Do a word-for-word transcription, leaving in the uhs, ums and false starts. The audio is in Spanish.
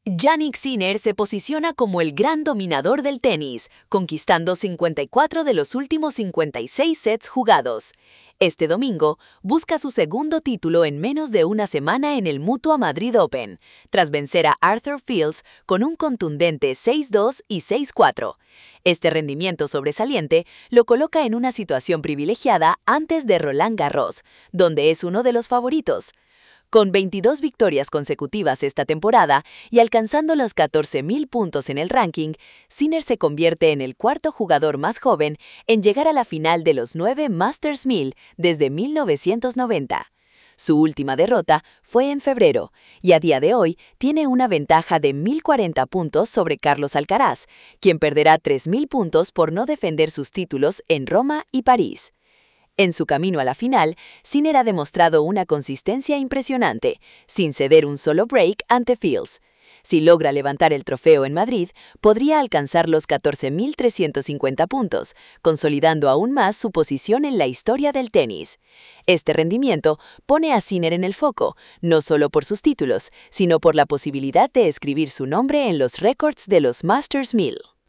Jannik Sinner se posiciona como el gran dominador del tenis, conquistando cincuenta y cuatro de los últimos cincuenta y seis sets jugados. Este domingo busca su segundo título en menos de una semana en el Mutua Madrid Open, tras vencer a Arthur Fields con un contundente seis dos y seis cuatro. Este rendimiento sobresaliente lo coloca en una situación privilegiada antes de Roland Garros, donde es uno de los favoritos. Con veintidós victorias consecutivas esta temporada y alcanzando los catorce mil puntos en el ranking, Sinner se convierte en el cuarto jugador más joven en llegar a la final de los nueve Masters mil desde mil novecientos noventa. Su última derrota fue en febrero y a día de hoy tiene una ventaja de mil cuarenta puntos sobre Carlos Alcaraz, quien perderá tres mil puntos por no defender sus títulos en Roma y París. En su camino a la final, Sinner ha demostrado una consistencia impresionante, sin ceder un solo break ante Fields. Si logra levantar el trofeo en Madrid, podría alcanzar los catorce mil trescientos cincuenta puntos, consolidando aún más su posición en la historia del tenis. Este rendimiento pone a Sinner en el foco, no solo por sus títulos, sino por la posibilidad de escribir su nombre en los récords de los Masters mil.